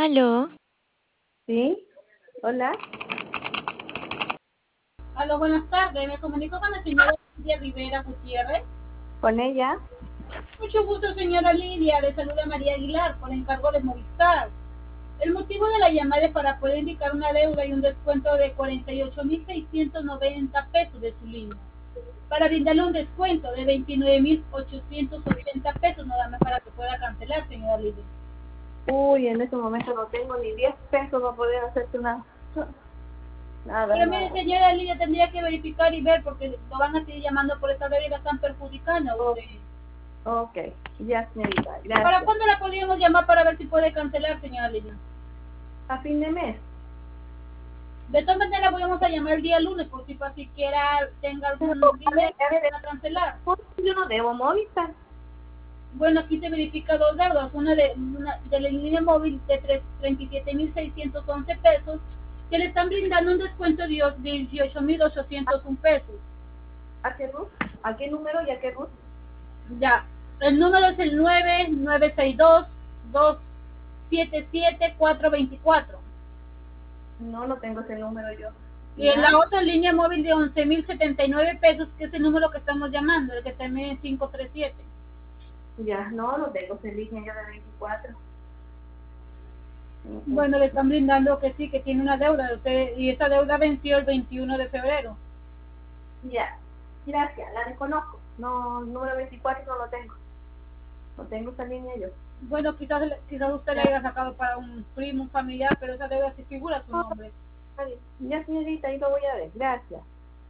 Aló, Sí, hola, Aló, buenas tardes. Me comunico con la señora Lidia Rivera Gutiérrez. con ella. Mucho gusto, señora Lidia. Le saluda María Aguilar por encargo de Movistar. El motivo de la llamada es para poder indicar una deuda y un descuento de 48.690 pesos de su línea. Para brindarle un descuento de 29.880 pesos, nada más para que pueda cancelar, señora Lidia. Uy, en este momento no tengo ni 10 pesos para poder hacerte una... Nada, Pero mire, nada. señora Lidia, tendría que verificar y ver porque lo van a seguir llamando por esta deuda y la están perjudicando a Oh, usted. ok, ya señorita, ¿Para gracias. cuándo la podríamos llamar para ver si puede cancelar, señora Lina? A fin de mes. De todas maneras, vamos a llamar el día lunes por si para siquiera tenga Pero, algún dinero a ver, para cancelar. yo no debo Movistar. Bueno, aquí se verifica dos deudas, una de la línea móvil de 37.611 pesos, que le están brindando un descuento de 18.801 pesos. ¿A qué Ruth? ¿A qué número y a qué Ruth? Ya, el número es el 9962-277-424. No, no tengo ese número yo. Y en la Ya, otra línea móvil de 11.079 pesos, que es el número que estamos llamando, el que termina en 537. ya, no, no tengo ese línea yo de 24. Bueno, le están brindando que sí, que tiene una deuda de usted, y esa deuda venció el 21 de febrero. Ya, gracias, la desconozco. No, número 24 no lo tengo. No tengo esa línea yo. Bueno, quizás usted le Ya, haya sacado para un primo, un familiar, pero esa deuda sí figura su nombre. ya señorita, ahí lo voy a ver. Gracias.